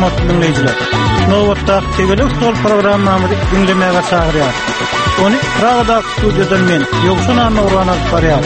hormatly dinleyijiler. Nowatda Tegelik Stol programmamyzy dinlemäge çagyrýar. Ony Pragada studiodan men Ýogsun Anurana barýar.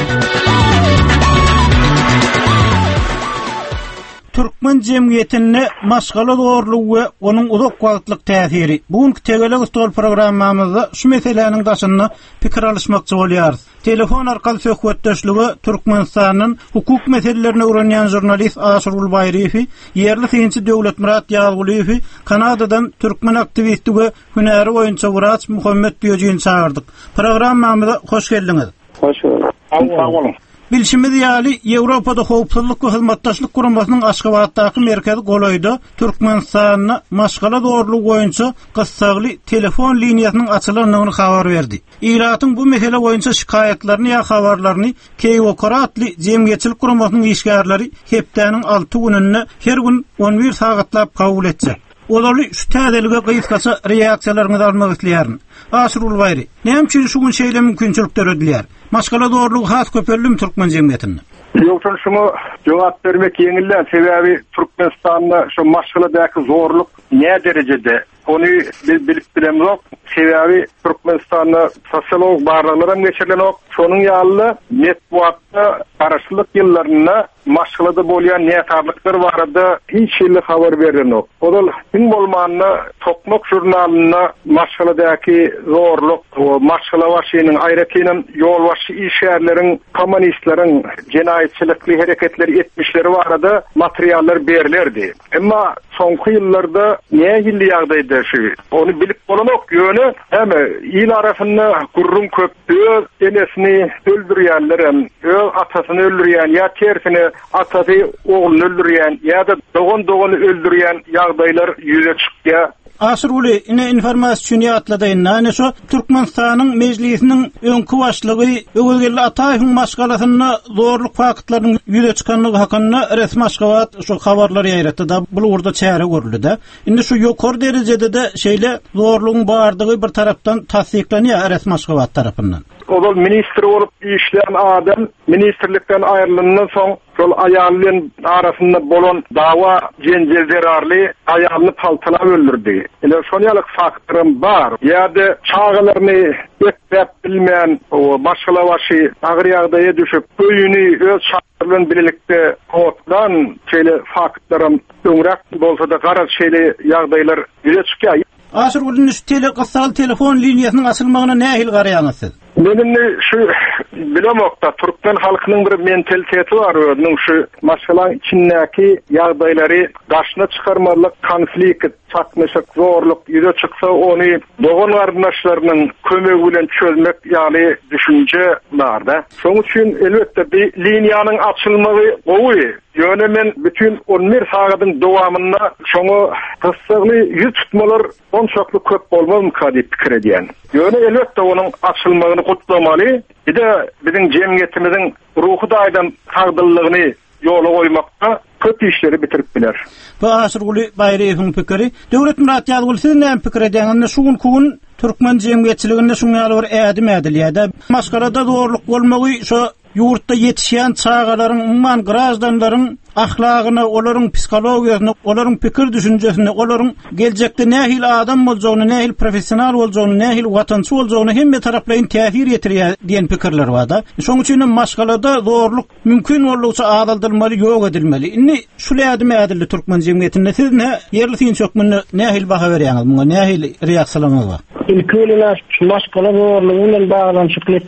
Türkmen jemgyýetine maşgala dogrulygy we onuň uzak wagtlyk täsiri. Bugünkü Tegelik Stol programmamyzda şu meseleniň daşyny pikir alışmakçy bolýarys. Telefon arkaly söhbetdeşligi Türkmenistanyň hukuk meselelerini öwrenýän jurnalist Aşyrul Bayrifi, yerli synçy Döwlet Murat Ýaguliýew, Kanadadan türkmen aktivisti we hünäri boýunça wraç Muhammed Diýejiň çağırdyk. Programmamyza hoş geldiňiz. Hoş bulduk. Sağ olun. Bilşimiz ýaly Ýewropada howpsuzlyk we hyzmatdaşlyk guramasynyň Aşgabatdaky merkezi golaýdy. Türkmenistanyň maşgala dogrulygy boýunça gyssagly telefon liniýasynyň açylanyny habar berdi. Iratyň bu mesele boýunça şikaýetlerini ýa habarlaryny Keywokoratly jemgyýetçilik guramasynyň işgärleri hepdäniň 6 gününde her gün 11 sagatlap kabul etse. Olary şu täzelige gysgaça reaksiýalaryňyzy almak isleýärin. Aşyrul Bayri, näme şu gün şeýle mümkinçilikler ödülýär? Maşgala dogrulygy has köpellim Türkmen jemgyýetinde. Ýoksa şunu jogap bermek ýeňilden sebäbi Türkmenistanda şu maşgaladaky zorluk ne derejede? Onu bilip bilemok. Sebäbi Türkmenistanda sosiolog barlyklarym geçirilen şonuň ýaly netwatda garaşlyk ýyllaryna maşgalada bolýan nätarlyklar barada hiç şeýle habar beren ok. Odal hin bolmanyny Tokmak jurnalyna maşgaladaky zorluk we maşgala başynyň aýrakynyň ýol başy işgärleriň kommunistleriň jenaýetçilikli hereketleri etmişleri barada materiallar berilerdi. Emma soňky ýyllarda näme ýagdaýda şu onu bilip bolanok ýöne hem il arasynda gurrun köpdür enesini öldürýänler hem öz atasyny öldürýän ýa tersini atasy oğluny öldürýän ýa da dogon öldürýän ýagdaýlar ýüze çykýar. Aşyrul ine informasiýony atladyň. Näme şu Türkmenistanyň mejlisiniň öňkü başlygy Öwelgeli Ataýewiň maşgalasyny zorluk faktlarynyň ýüze çykanlygy hakynda resmi Aşgabat şu habarlar ýaýratdy da bu urda çäre görüldi da. Indi şu ýokary derejede de şeýle zorlugyň bardygy bir tarapdan tasdiklenýär resmi Aşgabat tarapyndan. Odal ministr olup işleyen adam ministerlikten ayrılığından son şol ayalın arasında bolan dava jenjel zerarly ayalını paltalap öldürdi. Ile şonyalyk faktörüm bar. Ýa-da çağılaryny etbep bilmeyen o başgala başy agyr ýagdaýa düşüp öýüni öz şahsy birlikde otdan şeýle faktörüm öňrak bolsa da garaz şeýle ýagdaýlar ýüze çykýar. Aşyrul şu telefon liniýasynyň açylmagyna nähil garaýaňyz? Benim şu bilemokda Türkmen halkynyň bir mentaliteti var. Onun şu maşgalan içindäki ýagdaýlary gaşyna çykarmalyk, konflikt, çatmışyk, zorluk ýüze çyksa onu dogan gardaşlarynyň kömegi bilen çözmek ýaly düşünje barda. Şoň üçin elbetde bir liniýanyň açylmagy gowy. Ýöne men bütün 11 sagatyň dowamynda şoňa gysgaly ýüz tutmalar onçakly köp bolmamy diýip pikir edýän. Ýöne elbetde onuň açylmagyny gutlamaly. Bir de bizim jemgyýetimizin ruhy daýdan tagdyllygyny ýola goýmakda köp işleri bitirip biler. Bu Aşyrul Bayriýewiň pikiri. Döwlet Murat Ýaguliýew näme pikir edýän? Şu gün Türkmen jemgyýetçiliginde şuňaly bir ädim edilýär. Maşgalada zorluk bolmagy şu ýurtda ýetişýän çağalaryň, umman grażdanlaryň ahlagyny, olaryň psikologiýasyny, olaryň pikir düşünjesini, olaryň geljekde nähil adam boljagyny, nähil professional boljagyny, nähil watançy boljagyny hemme taraplaryň täsir ýetirýär diýen pikirler bar da. Şoň üçin maşgalada zorluk mümkin bolýarsa adaldylmaly, ýok edilmeli. Indi şulädim ädilli Türkmen jemgyýetinde siz ýerli synçokmyny nähil baha berýäňiz? Muňa nähil reaksiýalaryňyz bar? İlküyle maşgala zorluğuyla bağlantıklı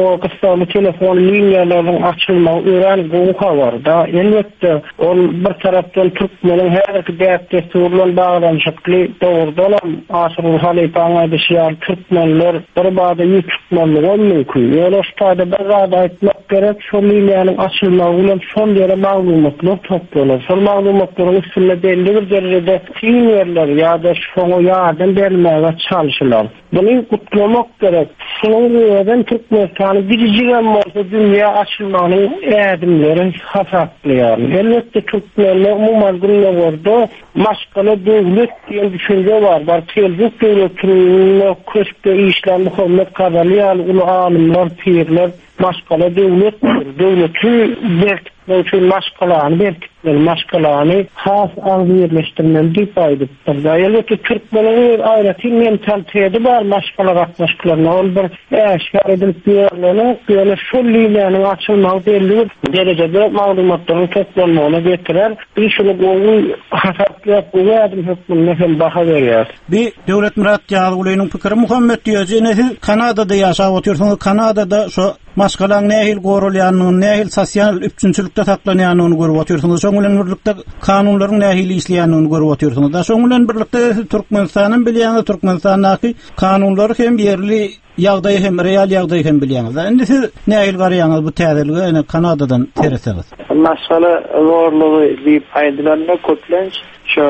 telefon liniyalarının açılmağı öğren goğuha var da. Elbette bir taraftan Türkmenin her iki däpdesturlan bağlantıklı doğrudan Aşyrul Halypanyň aýdyşýar Türkmenler bir bada ýük tutmaly mümkin. Ýöne şeýle bazada aýtmak gerek şu liniýanyň açylmagy bilen son ýere maglumatlar toplanýar. Şol maglumatlaryň üstünde belli bir derejede seniorlar ýa-da şoňa ýardam bermäge çalışýarlar. Bunu kutlamak gerek. Şunun yerden Türkmenistan'ı biricigen bolsa dünya açılmanın erdimleri hasaplayan. Elbette Türkmenler umumman günlerde maşgala devlet diye düşünce var. Kelbuk devletinin köşkte işler Muhammed Kadaliyan, ulu alimler, pirler, maşgala devlettir. Devleti öğretmek için maşgalany berkitmeli, maşgalany has agyrlaşdyrmaly diýip aýdypdyr. Elbetde türkmeniň aýraty mentaliteti bar maşgala gatnaşyklaryna. Ol bir eşkar edilip ýöne şol liýanyň açylmagy belli derejede maglumatlaryň toplanmagyna getirer. Bir şunu gowy hasaplayıp bu adam hükmüne hem baha berýär. Bir Döwlet Murat Ýazygylynyň pikiri Muhammed diýär, Kanadada ýaşap oturýarsyňyz, Kanadada şo maşgalaň nähil gorulýanyny, nähil sosial üçinçilikde saklanýanyny görüp oturýarsyňyz. Şoň bilen birlikde kanunlaryň nähil işleýänini görüp oturýarsyňyz. Da şoň bilen birlikde Türkmenistanyň bilýäni, Türkmenistanyň kanunlary hem ýerli ýagdaý hem real ýagdaý hem bilýäňiz. Indi siz nähil garaýaňyz bu täzeligi ene Kanadadan terseňiz? Maşgala zorlugy diýip aýdylanma köplenç şu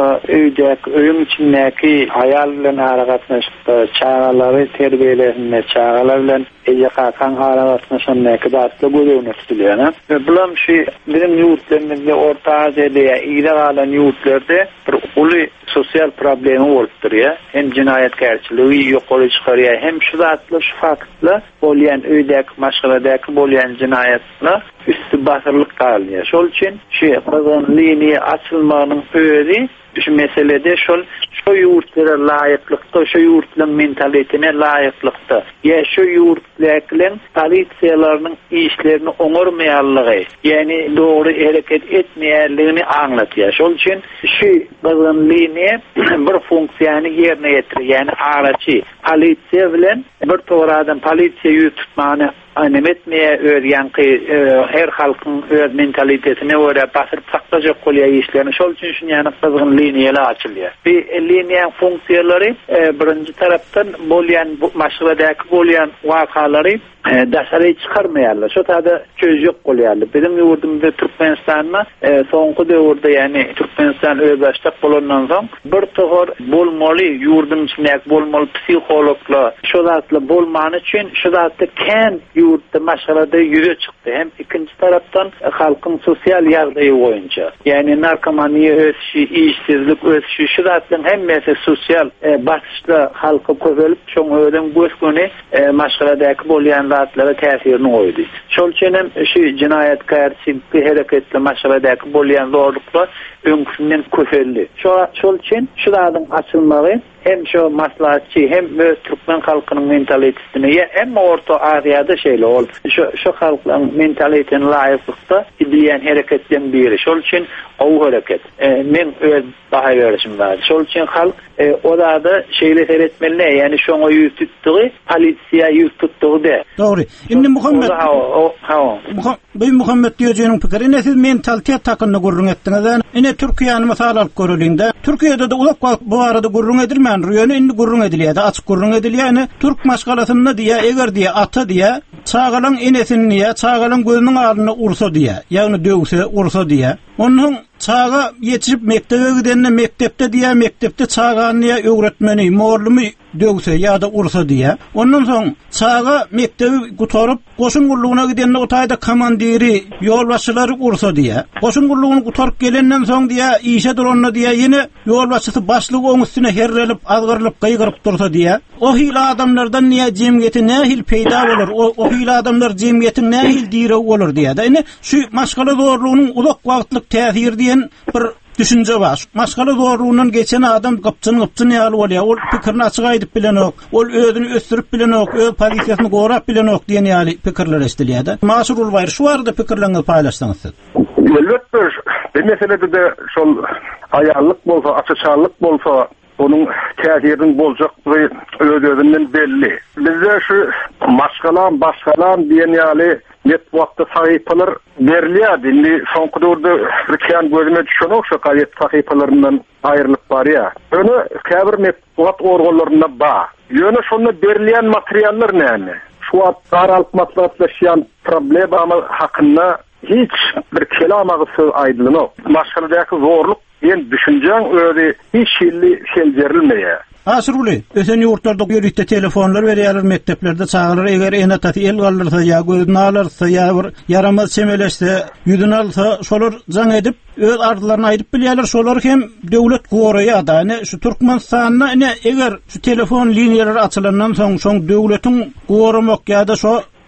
öýüm içindäki hayal bilen harakatlaşykda çağalary terbiýelerinde çağalar bilen ýakakan harakatlaşandaky datly görüňüşdirler. Ve bulam şu bizim ýurtlarymyzda Orta Aziýada ýa-da galan ýurtlarda bir uly sosial problemi bolupdyr ýa. Hem jinayetkarçyligi ýokary çykarýar, hem şu zatly şu faktla bolýan öýdäki maşgaladaky bolýan jinayetler üstü basyrlyk galýar. Şol üçin şu ýazan liniýa açylmagynyň öýü şu meselede şu ýurtlara laýyklykda, şu ýurtlaryň mentalitetine laýyklykda, ýa şu ýurtlaryň polisiýalarynyň işlerini oňarmaýanlygy, ýani dogry hereket etmeýänligini aňlatýar. Şol üçin şu ýazan liniýa bir funksiýany ýerine ýetirýär, ýani araçy polisiýa bilen bir toradan polisiýa ýurtmany animetmeye öğrenki her halkın öz mentalitetine göre basıp saklacak kolya işlerini şol üçün şun yani kızgın liniyeler açılıyor. Bir liniyen funksiyaları birinci taraftan bolyan maşgaladaki bolyan vakaları dasarı çıkarmayarlar. Şu tadı çöz yok kolyarlar. Benim yurdumda Türkmenistan'da sonku dövrde yani Türkmenistan özbaştak bolondan soň bir toğur bolmaly yurdum içindeki bolmaly psikologla şu zatlı bolmany üçin şu zatlı kent yurtda maşgalada ýüze çykdy. Hem ikinci taraftan halkın sosial ýagdaýy boýunça. Yani narkomaniýa ösüşi, işsizlik ösüşi şu zatlyň hemmesi sosial basyşla halka közelip şoň öýden gösküni maşgaladaky bolýan zatlara täsirini goýdy. Şol üçin hem şu jinayetkarçylyk hereketli maşgaladaky bolýan zorluklar öňkünden közelli. Şol üçin şu zatyň açylmagy hem şu maslahatçı hem Türkmen halkının mentalitesine hem Orta Aziýada şeýle ol. Şu halkın mentalitesine laýyklykda edilýän hereketden biri. Şol üçin o hareket. Men öz baha berişim bar. Şol üçin halk o da şeýle seretmeli, ýani şoňa ýüz tutdygy, polisiýa ýüz tutdygy de. Dogry. Indi Muhammed Muhammed diýjeniň pikirine siz mentalitet takyny gurrun etdiňiz. Ine Türkiýany mysal alyp görelinde. Türkiýede de ulak bu arada gurrun edilmän rüýany indi gurrun edilýär, açyk gurrun edilýär. Türk maşgalasyny diýär, eger diýär, ata diýär, çağalan inesini diýär, çağalan gözüniň aldyna ursa diýär, ýagny döwse ursa diýär. Onun çağa yetişip mektebe gidenne mektepde diýär, mektepde çağany öwretmeni, morlumy döwse ýa-da ursa diýär. Ondan soň çağa mektebi gutorup goşun gurlugyna gidenne otaýda komandiri, ýolbaşçylary ursa diýär. Goşun gurlugyny gutorup gelenden soň diýär, işe duranyna diýär, ýene ýolbaşçysy başlygy oň üstüne herrelip, azgyrlyp, gyýgyryp dursa diýär. O hil adamlardan niýe jemgyýeti nähil peýda bolar? O hil adamlar jemgyýetiň nähil diýre bolar diýär. Ine şu maşgala zorlugynyň ulak wagtlyk täsir diýen bir düşünce var. Maşgala zorluğundan geçen adam gıpçın ýaly bolýar. Ol pikirini açyk aýdyp bilenok, ol özüni ösdürip bilenok, öz pozisiýasyny gorap bilenok diýen ýaly pikirler estilýär. Maşhur bolýar. Şu arada pikirlerini paýlaşsaňyz siz. Elbetde bir meselede de şol aýallyk bolsa, açyçarlyk bolsa onun täsirinin boljaklygy öz-özünden belli. Bizde şu maşgalan diýen ýaly networkda sahypalar berilýär. Indi soňky döwürde Türkiýan gözüme düşen okşa gaýet sahypalaryndan aýrylyp barýar. Öňe käbir network organlaryna bar. Ýöne şonda berilýän materiallar näme? Şu garalyp maslahatlaşýan problem hakynda hiç bir kelamagy aýdylanyp, maşgaladaky zorluk diýen düşünjeň öňe hiç şeýlerilmeýär. Asruli, ösen ýurtlarda ýörükde telefonlar berýärler, mekteplerde çağırlar, eger enataty el galdyrsa ýa gözüni alyrsa ýa bir yaramaz çemeleşse, ýüzüni alsa, şolar jaň edip öz ardylaryny aýdyp bilýärler, şolar hem döwlet goraýar da. Şu Türkmenistanyna eger şu telefon liniýeleri açylandan soň döwletiň goramak ýa-da şo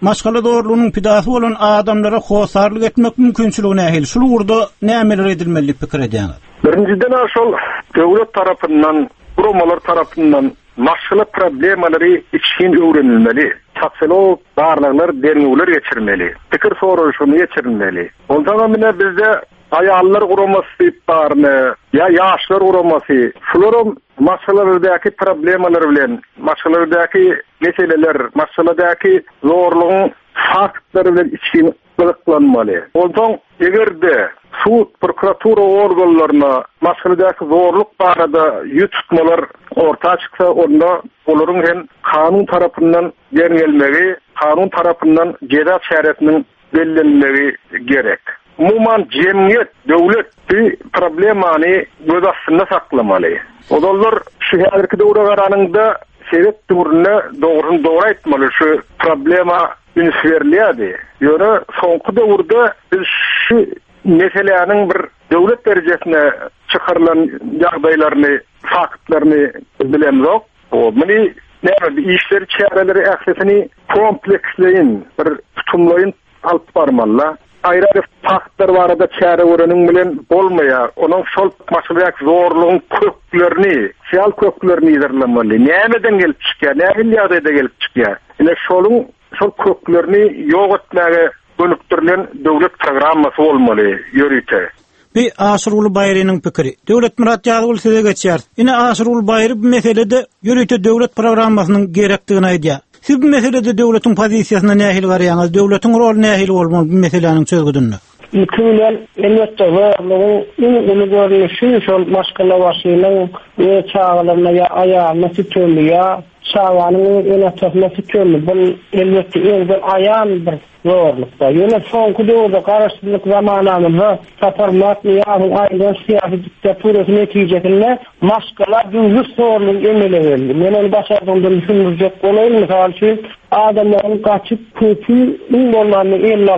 maşgala doğruluğunun pidasy bolan adamlara hosarlyk etmek mümkinçiligine ähli. Şol urda nämeler edilmeli pikir edýäňiz? Birinciden şol döwlet tarapyndan, gurumalar tarapyndan maşgala problemleri için öwrenilmeli. Takselok barlaglar dernewler geçirmeli. Pikir soruşyny geçirilmeli. Ondan mene bizde ayallar gurumasy barny, ya yaşlar gurumasy, şolaryň maşgalalardaki problemler bilen, maşgalalardaki meseleler, maşgaladaki zorluğun faktlary bilen için ılıklanmaly. Ondan egerde sud, prokuratura organlaryna maşgaladaki zorluk barada ýetişmalar orta çyksa, onda olaryň hem kanun tarapyndan gelmegi, kanun tarapyndan ceza şäretiniň bellenmegi gerek. Umuman cemiyet, döwlet bir problemany göz astynda saklamaly. Odallar şu häzirki döwre garanyňda sebep turuna dogry aýtmaly, şu problema ünsverliýärdi. Ýöne soňky döwürde biz şu meselelerin bir döwlet derejesine çıkarılan ýagdaýlaryny, faktlaryny bilemzok. O meni näme işleri çäreleri ählisini kompleksleyin, bir tutumlaýyn alyp barmaly. Ayrı faktlar barada çäre göreniň bilen bolmaýar. Onuň şol maşgalaýak zorlugyň köklerini, siyal köklerini ýerlemeli. Nämeden gelip çykýar, näme ýagdaýda gelip çykýar. Ine şol köklerini ýok etmäge dönüktirilen döwlet programmasy bolmaly ýörüte. Bir Aşyr Bayrynyň pikiri. Döwlet Murat Ýazyl size geçýär. Ine Aşyr Bayry bu meselede ýörüte döwlet programmasynyň gerekdigini aýdýar. Siz bu meselede döwletiň pozisiýasyna nähil garaýaňyz? Döwletiň rolu nähil bolmaly bu meseleniň çözgüdünde? Mükemmel elbette varlığın ulu görünüşü şol maşgala başynyň çağlarına ya ayağına tütülüyor. Şawanın enatasy tütülü. Bu elbette öňden aýan bir zorlukda. Ýöne soňky döwürde garaşdyrlyk zamanamyzda saparmat ýa-da aýdan syýasy diktaturasy netijesinde maşgala düňlük zorlugy emele berdi. Men onu başardyňdan düşünürjek bolaýyn. Misal üçin adamlaryň gaçyp köpü bolmany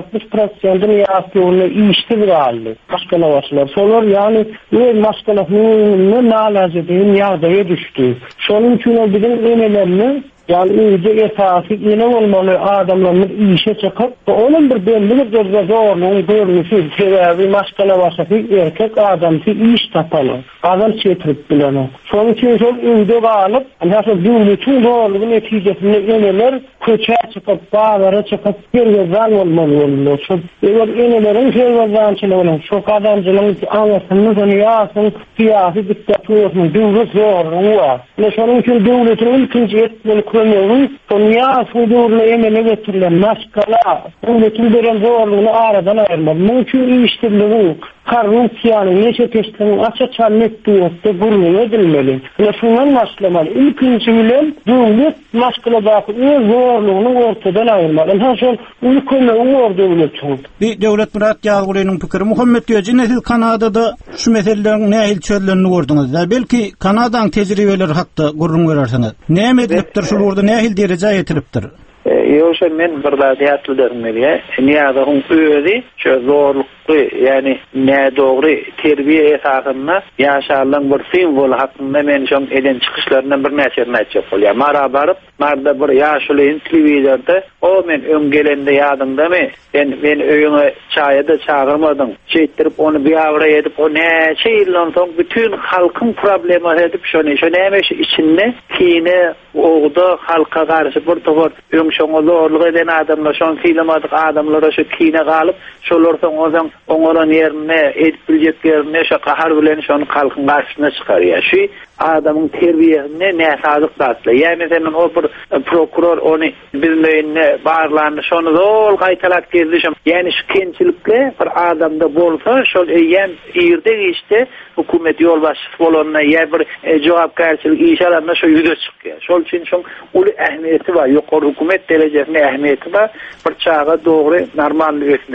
50-60% ýaşyny iştir galdy. Maşgala başlar. Solar ýani öz maşgalasyny nalajadyň ýagdaýa düşdi. Şonuň üçin bizim emelerni yani iyice esasik yine olmalı adamların işe çıkıp onun bir belli bir zorluğun görünüşü sebebi maşgala başladı erkek adam iş tapalı adam çetirip bilen son için çok ünde bağlıp nasıl bütün zorluğun neticesinde eneler köçe çıkıp bağlara çıkıp yerden olmalı çok enelerin şeylerden çok adamcının anlasını tanıyasın siyasi diktatörün düğü zorluğu var ve sonun için devletin ikinci etmeli konuyoruz. Sonya sudurla emele getirilen maşgala devletin veren zorluğunu aradan ayırmalı. Mümkün iştirliğin korrupsiyanın neçeteştiğinin açıçan nettiğinde burnu edilmeli. Ve şundan başlamalı. İlkinci bilen devlet maşgaladaki zorluğunu ortadan ayırmalı. Nasıl ülkenin var devletin. Bir Döwlet Murat Ýazylyň pikiri Muhammed Ýöjine siz Kanadada şu meselelerin nähil çözülerini gördüňiz. Belki Kanadaň tejribeleri hakda gurrun görersiňiz. Näme edilipdir şu urda nähil derejä ýetiripdir? Ýöşe men bir zat ýatlydyr. Niýazyň öýdi, şu zorlukly, yani ne dogry terbiýe esasyna ýaşarlaryň bir simbol hakynda men şom eden çykyşlaryny bir näçe näçe bolýar. Mara baryp, marda bir ýaşulyň telewizorda, o men öňgelende ýadymdamy, men öýüňe çaýda çağırmadyň. Çeýtirip onu biýawra edip, o näçe ýyldan soň bütün halkyň problemi edip şonu näme içinde kine ogda halka garşy bir topar şoňa zorluk eden adamlar, şoň filmadyk adamlara şu kine galyp, şolar soň ozan oňaran ýerine edip biljek ýerine şu kahar bilen şonu halkyň garşyna çykarýar. Şu adamyň terbiýesine näsazyk datly. Ýa-ni o bir prokuror onu bilmeýänne barlarny şonu zol gaýtalap gezdişim. Ýani şu kençilikle bir adamda bolsa, şol ýem ýerde işte hukumet ýolbaşçysy bolanyna ýa bir jogapkärçilik iş alanynda şu ýüze çykýar. Şol üçin şoň uly ähmiýeti bar. Ýokary hukumet derejesinde ähmiýeti bar. Bir çağa dogry normal ösmeginde.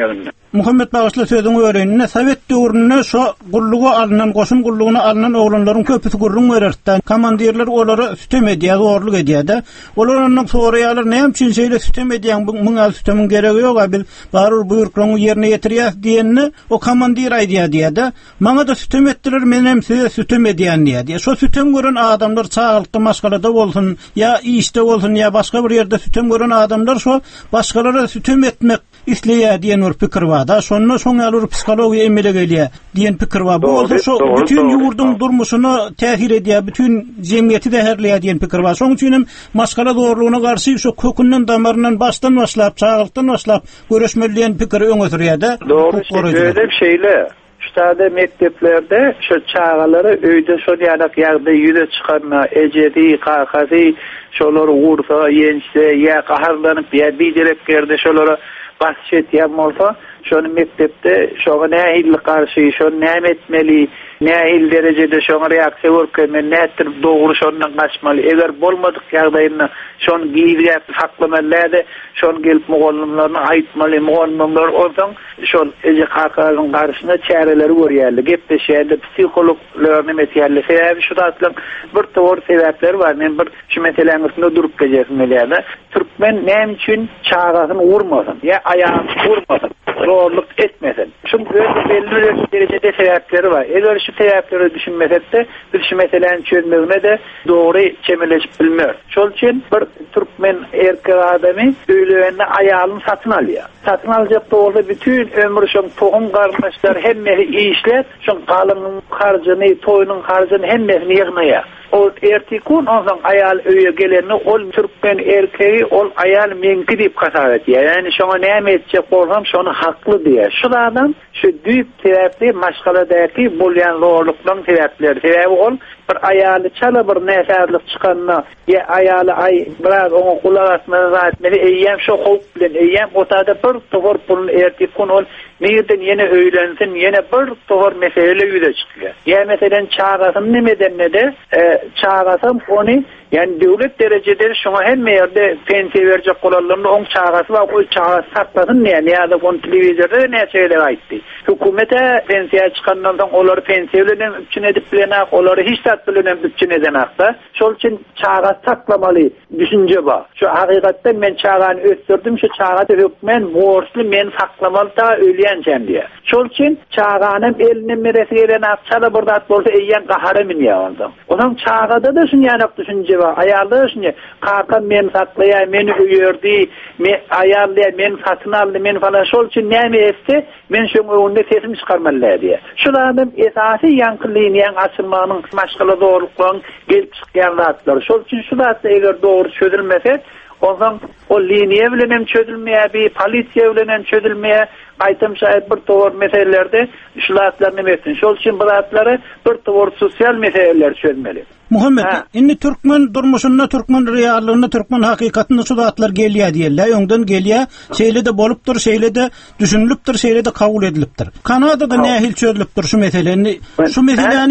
Muhammed Bağışla sözüň öğrenine Sovet döwründe şo gullugy alınan, goşun gullugyna alınan oglanlaryň köpüsi gurrun berertden komandirler olary sütem edýär, zorluk edýär. Olaryň soraýarlar näme üçin şeýle sütem edýän, muňa sütemin geregi ýok, bil barur buyruklarını ýerine ýetirýär diýenni o komandir aýdýar diýär. Maňa da sütem etdiler, men hem size sütem edýän diýär. Şo sütem gören adamlar çağalykda maşgalada bolsun, ya işde bolsun, ya başga bir ýerde sütem gören adamlar şo başgalara sütem etmek isleýär diýen bir pikir bar. Da şonda şoňalar psihologiýa emele gelýär diýen pikir bar. Bu şo bütün ýurduň durmuşyny täsir edýär, bütün jemgyýeti de herleýär diýen pikir bar. Şoň üçin hem maşgala dogrulygyna garşy şo kökünden damaryndan başdan başlap, çağalykdan başlap göreşmeliýän pikiri öňe sürýär-de. Doğru, böyle bir şeyle Ştada mekteplerde şu çağaları öýde şol ýanak ýagda ýüze çykanma, ejedi, kakasy, şolary ursa, ýense, ýa gaharlanyp, ýa bidereklerde şolary basçet ýapmasa, şonu mektepde şoňa nähillik garşy, şonu näme etmeli, nähil derejede şoňa reaksiýa görkezmeli, nätir dogry şondan gaçmaly. Eger bolmadyk ýagdaýynda şonu giýip saklamaly, şonu gelip mugallimlerine aýtmaly, mugallimler olsaň şol eje kakalyň garşyna çäreleri görýärler, gepleşýärler, psikologlar meselesi. Sebäbi şu datlaryň bir towar sebäpleri bar. Men bir şu meselenin üstünde durup gejersem Türkmen näme üçin çağasyny urmasyn, ýa aýagyny urmasyn, zorluk etmesin. Çünkü belli derecede sebäpleri bar. Eger şu sebäpleri düşünmesek de bir şu meselenin çözümine de dogry çemeleşip bilmer. Şol üçin bir Türkmen erkek adamy öýleýände aýalyny satyn alýar. Satyn aljak bolsa bütün ömrü şoň tohum garnaşlar hemme işler, şoň galynyň harjyny, toýunyň harjyny hemmesini ýygnaýar. O ertikun ondan ayal öýe geleni ol Türkmen erkeği ol ayal menki diýip kasar etýär. Yani şoňa näme etjek bolsam şonu hakly diýär. Şulardan şu düýüp sebäpli maşgaladaky bolýan zorluklaryň sebäpleri. Sebäbi ol bir ayaly çala bir näsärlik çykanna, ýa ayaly ay biraz oňa kulak asmaly zatmeli, eýýäm şo howp bilen eýýäm otada bir towar pulun ertikun ol nerden ýene öýlensin, ýene bir towar mesele ýüze çykýar. Ýa meselen çağasyn nimeden de çağasam onu yani devlet derecede şuna hemme yerde pensiye verecek olanlarında on çağası var, o çağası saklasın ne ya da on televizyonda ne şeyler aytti. Hükümete pensiye çıkanlardan onları pensiyelerine üçün edip bilenak, onları hiç tatbilenem üçün edenakta. Şol için çağası saklamalı düşünce var. Şu hakikaten ben çağını öttürdüm, şu çağada hükmen borçlu men saklamalı da ölüyeneceğim diye. Şol için çağının eline meresi gelen akçalı burada at bolsa eyyen kahara min yalandım. Ondan çağada da şun yanak düşünce var. Ayarlı şun kaka men saklaya, meni öýerdi, ayarlaya, men satın aldı, men falan. Şol için näme etse, men şun önünde sesimi çıkarmalı diye. Şulardan esası yankılayın, yan açılmanın, maşgala doğrulukların gelip çıkyanlar. Şol için şularsa eğer doğru çözülmese, ondan o liniye bilenem çözülmeye, bir polisiye bilenem çözülmeye, aytım şayet bir towar meselelerde şulatlarını metin. Şol için bulatları bir towar sosyal meseleler çözmeli. Muhammed, inni Türkmen durmuşunda, Türkmen reallığında, Türkmen hakikatında şu zatlar gelýär diýerler. Öňden gelýär, şeýle de bolupdyr, şeýle de düşünülipdir, şeýle de kabul edilipdir. Kanadada nähil çözülipdir şu meseleni? Şu meseleni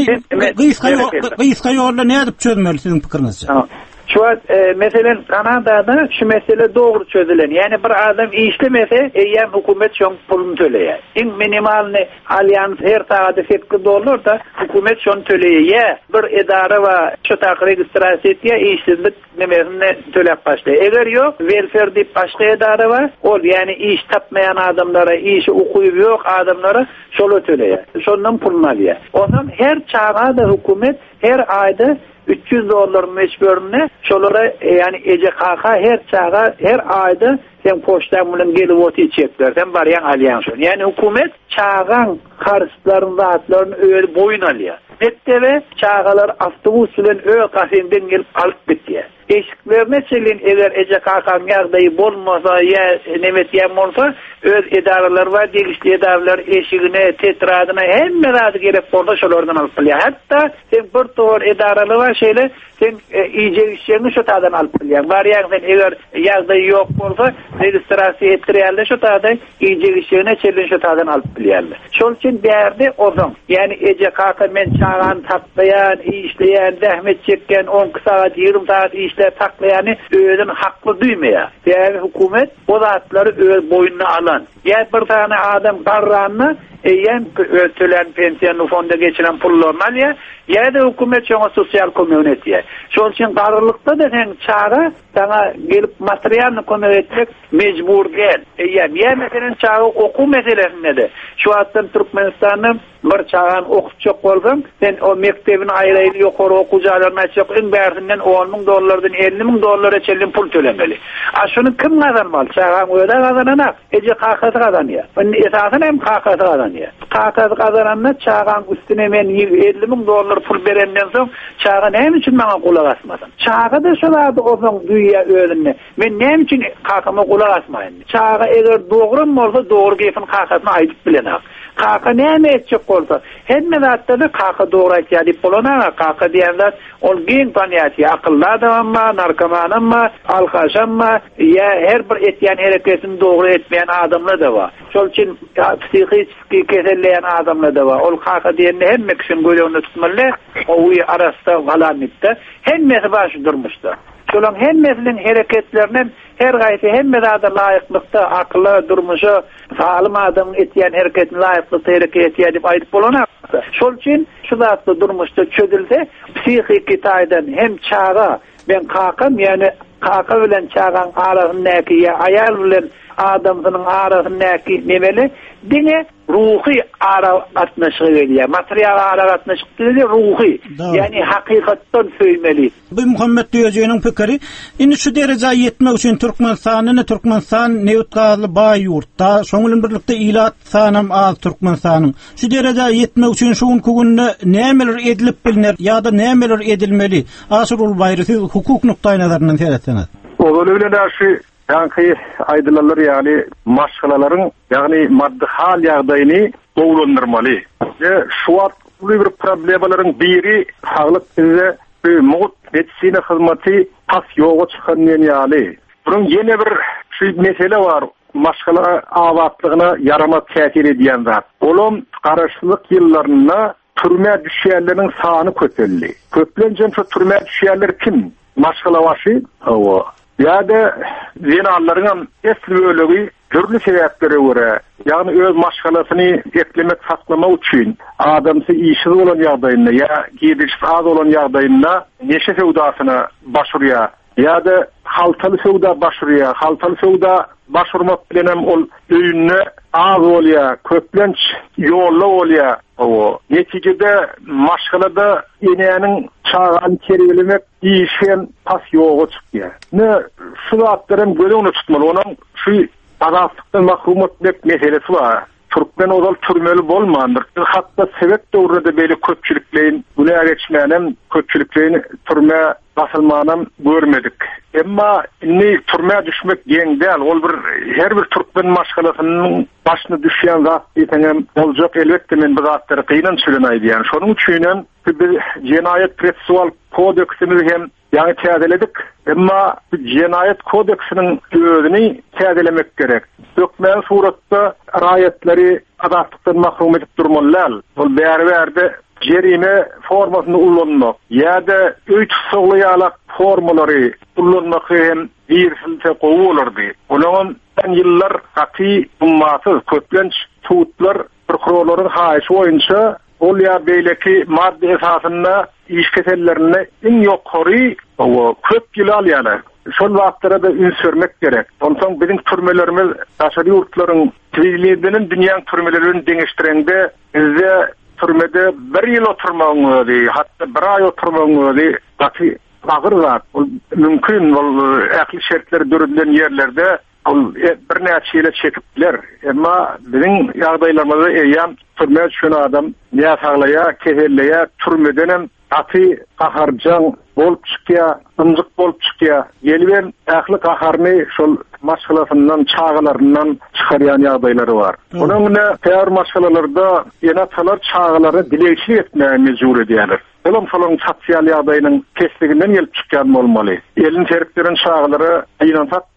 gysga ýolda näde çözmeli sizin pikirinizçe? Şu meselen Kanada'da şu mesele doğru çözülen. Yani bir adam işlemese eyyem hükümet şon pulunu töleýär. En minimalny alyans her taýda fetki olur da hükümet şon töleýär. Bir edara we şu taýda registrasiýa etýär, işsizlik nemesine töläp başlaýar. Eger ýok, welfare diýip başga edara we ol yani iş tapmayan adamlara, işi okuýup ýok adamlara şolu töleýär. Şondan pulunu alýar. Ondan her çağda hükümet her aýda $300 meşbörüne şolara yani ECKK her çağa her ayda sen poçtan bilen gelip oti çeklerden baryan alyan şol. Yani hükümet çağan karşılarında atlarını öyle boyun alıyor. Mektebe çağalar avtobus bilen öyle kafenden gelip alıp bitýär. Eşiklerine çelin eğer ECKK'nın ýagdaýy bolmasa ya nemet ýa öz edaralar var, degişli edaralar eşigine, tetradyna hemme razy gelip bolsa şolardan alıp bilýär. Hatta sen bir towar edaralar var şeýle sen iýje işlerini şu taýdan alyp bilýär. Barýan sen eger ýagdaýy ýok bolsa registrasiýa etdirýärler şu taýda iýje işlerine çelin şu taýdan alyp bilýärler. Şol üçin bärde ozan yani ECKK men çağan tapdaýan, işleýän, zähmet çekken 10 saat 20 saat iş işler taklayanı özün haklı duymaya. Yani hükümet o zatları öz boynuna alan. Ya bir tane adam qarranını yen tölen pensiyon fonda geçiren pullarını alıyor. Ya da hükümet şoňa sosial kömek etýär. Şol üçin garrylykda da sen çağa sana gelip materialny kömek etmek mecbur gel. Ya meselen çağa oku meselesinde de şu atdan Türkmenistanyň bir çağan okutjak bolsaň sen o mektebini aýraýly ýokary okujalarına açyp en bärsinden $10,000 $50,000 çellin pul tölemeli. A şunu kim gazanmaly? Çağan öýde gazananak. Eje kakasy gazanýar. Esasyn hem kakasy gazanýar. Kakasy gazananna çağan üstüne men $50,000 pul berenden soň çağan näme üçin maňa kulak asmadym? Çağa da şolady oňa duýýa özüne. Men näme üçin kakama kulak asmaýyn? Çağa eger dogry bolsa dogry gepin kakasyna aýdyp bilenak. Kaka näme etjek bolsa, hemme zatda da kaka dogry aýtýar diýip bolanlar. Kaka diýenler ol giň paniýaty, akylly adamma, narkomanma, alkaşamma, ya her bir etýän hereketini dogry etmeýän adamlar da bar. Şol üçin psihik keselleýän adamlar da bar. Ol kaka diýende hemme kişinin göýleginde tutmaly, o arasda galanykda hemmesi baş durmuşdur. Şolan hemmesinin hereketlerinden her gaýsy hemme zada laýyklykda akly durmuşy salym adam etýän hereketine laýykly hereket edip aýdyp bolanak. Şol üçin şu zatda durmuşda çödülse psihik taýdan hem çağa ben kakam ýani kaka bilen çağan arasyndaky aýal bilen adamsynyň arasyndaky nemeli dine ruhi ara atnaşyk edýär. Material ara atnaşyk diýilýär ruhi. Yani hakykatdan söýmeli. Bu Muhammed Diýejeňiň pikiri indi şu derejä ýetmek üçin Türkmenistan newtgaly baý ýurtda, şoňulun birlikde ilat sanam az Türkmenistanyň. Şu derejä ýetmek üçin şuň kugunda nämeler edilip bilinir ýa-da nämeler edilmeli? Asyr ul baýry hukuk nukdaý nazaryndan seretseňiz. Ol bilen aşy Yankı aydılarlar yani maşgalaların yani maddi hal ýagdaýyny doglandyrmaly. Şu bu bir problemlerin biri sağlık bize muğut medisina hizmeti pas yoga çıkanyan ýaly. Bunun ýene bir mesele var. Maşgala awatlygyna yarama täsir edýän zat. Olum garaşlyk ýyllaryna türme düşýärleriň sany köpeldi. Köplenjen şu türme düşýärler kim? Maşgala başy. Ya da zinallarının esli bölegi türlü sebeplere göre, yani öz maşgalasyny eklemek saklamak üçin adamsy işsiz bolan ýagdaýynda ya giýdirişi az bolan ýagdaýynda neşe sewdasyna başurýar ya da haltaly sewda başurýar. Haltaly sewda başurmak bilen hem ol öýünne az bolýar, köplenç ýolla bolýar. O netijede maşgalada ineğinin çağan kerelemek işen pas yoga çıkıyor. Ne şu zatlarım gözüne tutmalı. Onun şu azatlıktan mahrum etmek meselesi var. Türkmen ozal türmeli bolmandır. Hatta sebep doğrunda böyle köpçülükleyin, buna geçmeyenim köpçülükleyin türme basılmanım görmedik. Ama inni türme düşmek gen değil. Ol bir her bir Türkmen maşgalasının başına düşen zat etenem olacak elbette men bu zatları kıyınan söylenaýdy. Yani şonun üçin bir cinayet prosesual kodeksimizi hem yani täzeledik. Ama cinayet kodeksinin özüni täzelemek gerek. Dökmen suratda raýatları azatlıktan mahrum edip durmalylar. Ol bärberde jerime formasını ullanmak ya da üç soğlayarak formalary ullanmak hem bir silse goýulardy. Onuň ýyllar gaty ummatsız köplenç tutlar prokurorlaryň haýyşy boýunça ol ýa beýleki madde esasynda iş kesellerine en ýokary köp ýyl alýarlar. Şol wagtlara da ün sürmek gerek. Ondan bizim türmelerimiz aşary ýurtlaryň tüýlediğinin dünýäň türmelerini deňeşdirende bizde türmede bir ýyl oturmagy, hatta bir ay oturmagy gaty agyr zat. Mümkin bol ähli şertler dörülen ýerlerde bir näçe ýyla çekipdiler. Emma bizim ýagdaýlarymyzda eýam türme düşen adam näme saglaýa, kehelleýä, türmeden hem gaty gaharjaň bolup çykýar, ınjyk bolup çykýar. Ýelben ähli gaharny şol maşgalasyndan, çağalaryndan çykarýan ýagdaýlary bar. Onuň bilen täýär maşgalalarda ýene-talar çağalary dileýçilik etmäge mejbur edýärler. Şolum sosial ýagdaýynyň kesliginden gelip çykýan bolmaly. Elin teriplerin çağalary ýene-tatda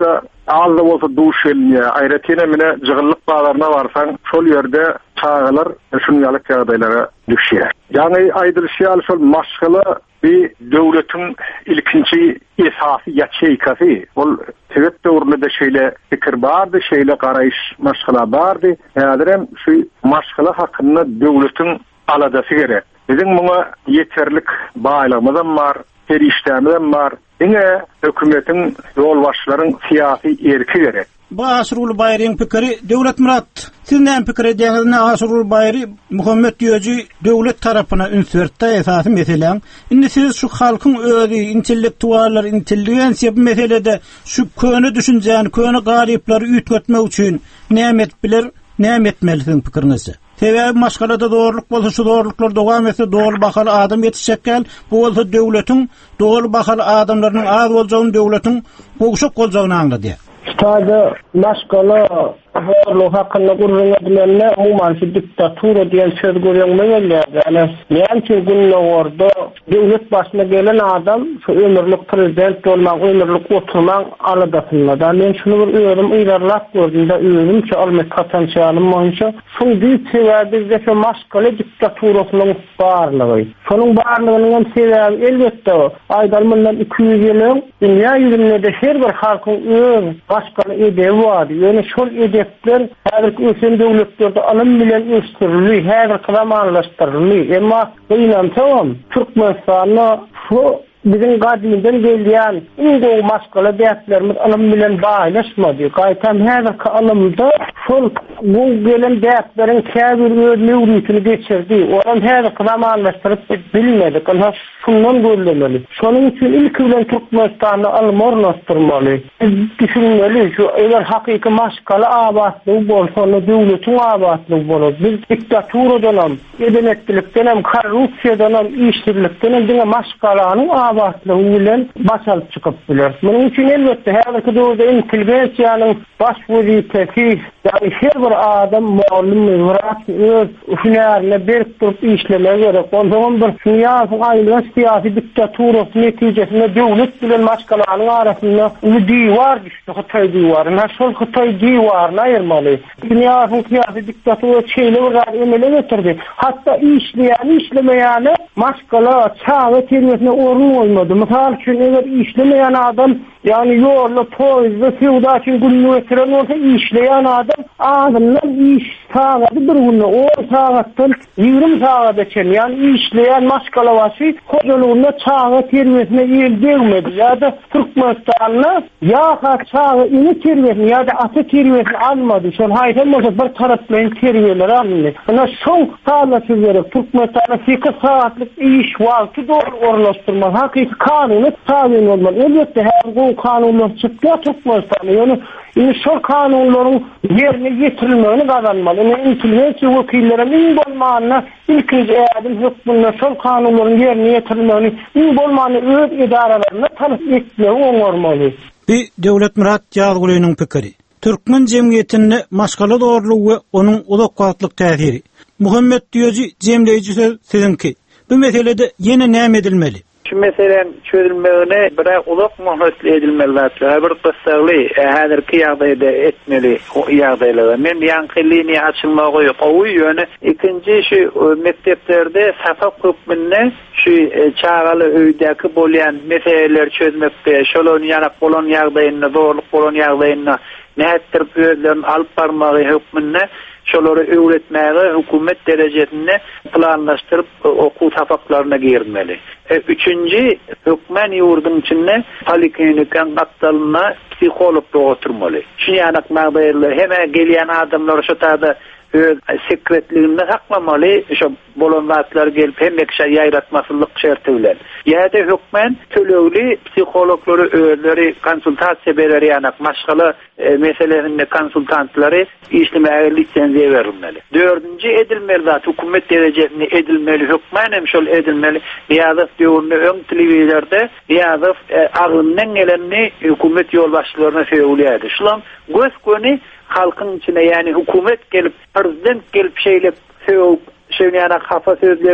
az da bolsa duş elniye aýratine mine jygyllyk bağlarına barsaň şol ýerde çağalar şunu ýalyk ýagdaýlara düşýär. Ýani aýdyrşýar şol maşgala bir döwletiň ilkinji esasy ýaçeýkasy. Ol Tibet döwründe şeýle pikir bardy, şeýle garaýyş maşgala bardy. Häzirem şu maşgala hakynda döwletiň aladasy gerek. Bizim muňa ýeterlik baýlamyzam bar, periştämizem bar. Ine hökümetin yol başlaryň siyasi erki gerek. Bu Asrul Bayryň pikiri Döwlet Murat. Siz näme pikir edýäňiz? Asrul Bayry Muhammed diýýäji döwlet tarapyna ünsürtde esasy meseleň. Indi siz şu halkyň özi intellektuallar, intelligensiýa bu meselede şu köne düşünjäni, köne garyplary üýtgetmek üçin näme etbiler, näme etmelisin pikiriňizde? Sebäbi maşgalada doğruluk bolsa şu doğruluklar dowam etse doğru bakaly adam yetişekkel, bu bolsa döwletiň doğru bakaly adamlaryň az boljagyny döwletiň gowşak boljagyny anlady. Stada maşgala horlu hakkında gurrun edilenle umuman şu diktatura diyen söz görüyorlar. Yani niçin günle orada devlet başına gelen adam şu ömürlük prezident olmak, ömürlük oturmak aladasında. Da ben şunu bir öğrendim, ilerlak gördüm de öğrendim ki almak potansiyalım olunca. Şunun büyük sebebi bizde şu maşgala diktaturasının varlığı. Şunun varlığının sebebi elbette o. Aydalmandan 200 yılın dünya yüzünde de her bir halkın maşgala edebi vardı. Yani şol edepler her ülkenin devletlerde alım bilen üstürülüyor, her zamanlaştırılıyor. Ama inan tamam, Türkmenistan'a şu bizim gadimden gelýän indi maşgala däplerimiz alym bilen baýlaşmady. Gaýtam häzirki alymda şol bu gelen däplerin käbir nöwrütini geçirdi. Oran häzirki zamanlaşdyryp bilmedik. Ana şundan görlemeli. Şonuň üçin ilk bilen Türkmenistany almorlaşdyrmaly. Düşünmeli şu eger hakyky maşgala abadlyk bolsa, döwletiň abadlyk bolar. Biz diktaturadan, edenetlikden, korrupsiýadan, işçilikden diňe maşgalanyň abatlygy bilen başalyp çykyp biler. Munyň üçin elbetde häzirki döwürde intelligensiýanyň baş wezifesi, ýani her bir adam muallim wagt öz hünärine berip durup işlemek gerek. Ondan bir şuňa aýlyň siyasi diktatura netijesinde döwlet bilen maşgalanyň arasynda bir diýwar düşdi, Hytaý diýwary. Näşol Hytaý diýwaryna aýyrmaly. Dünýäniň siyasi diktatura çeýle bir emele getirdi. Hatda işlemeýäni maşgala çağı terbiýesine orun olmadı. Misal üçün eger işlemeyen adam, yani yolda, poyzda, sevda için günlüğü etiren olsa işleyen adam ağzından iş sağladı bir günlüğü. O sağlattan 20 sağa geçen, yani işleyen maşgala başı kocaluğunda çağı terbiýesine el değmedi. Ya da Türkmenistan'la ya çağı ini terbiýesine ya da atı terbiýesine almadı. Şol haytan olsa bir taraflayın terbiýeleri alındı. Ana son sağlatı verip Türkmenistan'a 8 saatlik iş vakti doğru orlaştırmak. Hakiki kanunu tabi'in olmalı. Elbette her gün kanunlar çıktı Türkmenistan'a. Yani şu kanunların yerine getirilmeni kazanmalı. Yani intelligensiya vekillerinin bolmağına ilkinci eyadım hükmünde şu kanunların yerine getirilmeni bolmağına öz idaralarına tanık etmeyi olmalı. Bir Döwlet Murat ýazgylynyň pikiri. Türkmen jemgyýetinde maşgala doğrulugy we onuň uzak wagtlyk täsiri. Muhammed diýýäji jemleýiji söz sizinki. Bu meselede ýene näme edilmeli? Şu meselen çözülmegine biraz uzak muhatly edilmeli. Bir kıssaly häzirki ýagdaýda etmeli o ýagdaýlara. Men ýankylyny açylmagy gowy ýöne ikinji şu mekteplerde safak hukmyny şu çağaly öýdäki bolýan meseleler çözmekde, şolony ýanak bolan ýagdaýyny, doğruluk bolan ýagdaýyny näetdir özlerini alyp barmagy hukmyny şolary öwretmäge hökümet derejesinde planlaşdyryp okuw tapaklaryna girmeli. Üçüncü, hükmen ýurdun içinde poliklinikany gapdalyna psikolog oturmaly. Şu ýanak magdaýlar heme gelýän adamlar şu taýda öz sekretligini saklamaly, şu bolan zatlar gelip hem ekşe ýaýratmaslyk şerti bilen. Ýa-da hükmen tölegli psikologlary özleri konsultasiýa berer ýanak maşgala meselelerinde konsultantlary işlemäge lisensiýa berilmeli. Dördüncü edilmeli zat hökümet derejesinde edilmeli, hükmen hem şol edilmeli. Ýa-da döwürde öň telewiziýerde ýa-da agyndan gelenni hökümet ýolbaşçylaryna söýülýärdi. Şulam göz köni halkın içine, yani hükümet gelip, prezident gelip şeylep, şöyle yana kafa sözle bilen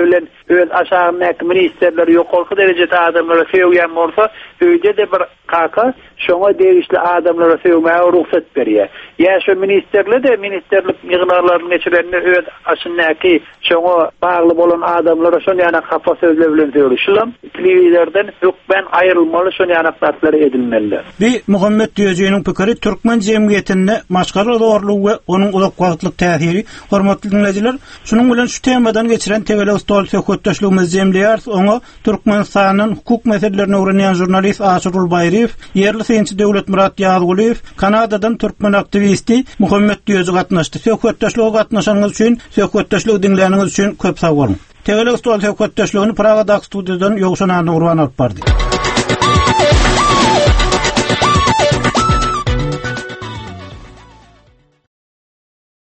öz aşağındaki ministerler yokolku derecede adamlara sevgen bolsa, öýde de bir kaka şoňa degişli adamlara sevmäge ruhsat berýär. Ya şu ministerler de ministerlik ýygnarlaryny geçirenler öz aşyndaky şoňa bagly bolan adamlara şoň ýana kapa sözle bilen söýleşilen telewizordan hukmen aýrylmaly şoň ýana tartları edilmeli. Bir Muhammed Diýejiňiň pikiri türkmen jemgyýetinde maşgara zorlugy we onuň ulak wagtlyk täsiri. Hormatly dinleyijiler, şunuň bilen şu temadan geçiren Tegele Stol söhbetdeşligimiz jemleýär. Oňa Türkmenistanyň hukuk meselelerini öwrenýän jurnalist Aşyrul Bayriýew, yerli synçy Döwlet Murat Ýazguliýew, Kanadadan türkmen aktivisti Muhammed Diýeji gatnaşdy. Söhbetdeşlige gatnaşanyňyz üçin, söhbetdeşligi dinleýäniňiz üçin köp sag bolun. Tegele Stol söhbetdeşligini Pragada studiýadan Ýogşan Urban alyp bardy.